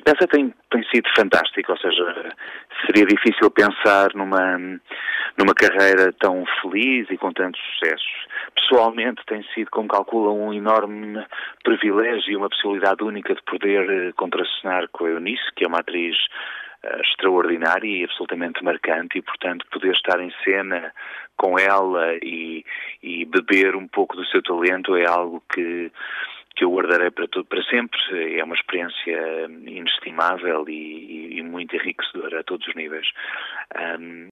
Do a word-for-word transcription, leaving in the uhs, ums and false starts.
peça tem, tem sido fantástica, ou seja, seria difícil pensar numa, numa carreira tão feliz e com tantos sucessos. Pessoalmente tem sido, como calculam, um enorme privilégio e uma possibilidade única de poder contracenar com a Eunice, que é uma atriz uh, extraordinária e absolutamente marcante, e portanto poder estar em cena com ela e, e beber um pouco do seu talento é algo que que eu guardarei para, todo, para sempre. É uma experiência inestimável e, e, e muito enriquecedora a todos os níveis. Um,